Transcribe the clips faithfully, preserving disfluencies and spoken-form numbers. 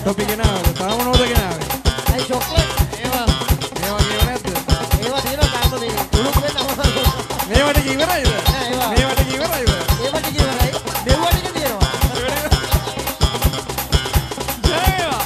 Topi ගෙනාවද? තාම මොනවද ගෙනාවේ? අයි චොක්ලට් ඒවා මේවා කියව නැද්ද? ඒවා තියෙනවා තාම මේ උණු කුලේ නම මේවට කිවරයිද? නෑ ඒවා මේවට කිවරයිද? ඒවා ටික ඉවරයි දෙව්වා ටික තියෙනවා ජයවා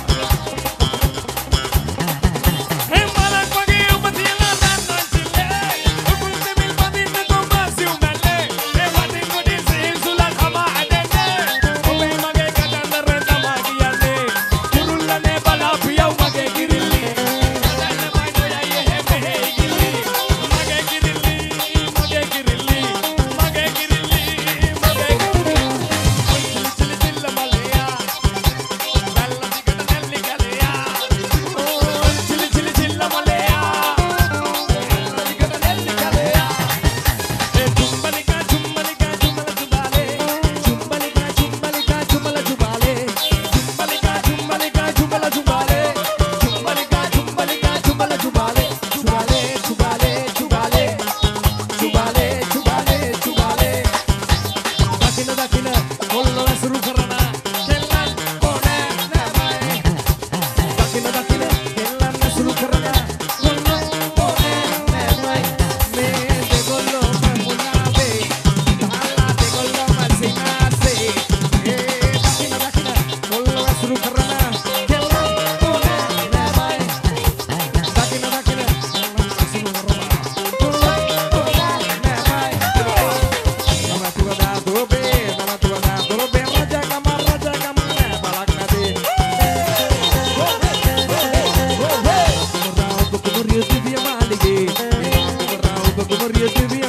හෙම් බලක් වගේ ඔබ තියලා දන්නවන් සිල්ලේ උකුල් දෙමිල් පදින්න කොම්බාසි උමැල්ලේ ඒ වටින් කොටින් සිහිල් සුලන් හමා ඇදෙන්නේ ඔබේ මගේ කතන්දර තමා කියන්නේ කුරුල්ලනේ බලා පියව් මගේ කිරිල්ලි කතන්න මයිඩොයයි එහෙ මෙහෙ ඉගිල්ලි මගේ කිරිල්ලි මගේ කිරිල්ලි මගේ කිරිල්ලි මගේ කිරිල්ලි චිලි චිල්ල මලයා බැල්ල දිගට නැල්ලි ගලයා ඕ චිලි චිලි චිල්ල මලයා බැල්ල දිගට නැල්ලි ගලයා ඒ චුම්බලිකා චුම්බලිකා චුම්බල චුබාලේ චුම්බලිකා චුම්බලිකා චුම්බල චුබාලේ චුම්බලිකා චුම්බලිකා චුම්බල චුබාලේ චුම්බලිකා චුම්බලිකා චුම්බල චුබාලේ චුබාලේ චුබාලේ චුබාලේ චුබාලේ චුබාලේ චුබාලේ දකින දකින කොල්ල වැසුරු කරන කෙල්ලන් ඕනේ නැමයි දකින දකින කෙල්ලන් වැසුරු කරන කොල්ල ඕනේ නැමයි මේ දෙගොල්ලෝ මුලාවේ තාලා දෙගොල්ලෝ මසිනාසේ ඒ දකින දකින කොල්ල වැසුරු කරන කෙල්ලන් ඕනේ නැමයි දකින දකින වැසුරු කරන කොල්ල ඕනේ නැමයි Nama tua da dobe, nama tua da dobe, raja kamar, raja kamar, balak nadi. Kumar rau, kumar rau, tu dia maligi. Kumar rau, kumar rau, tu dia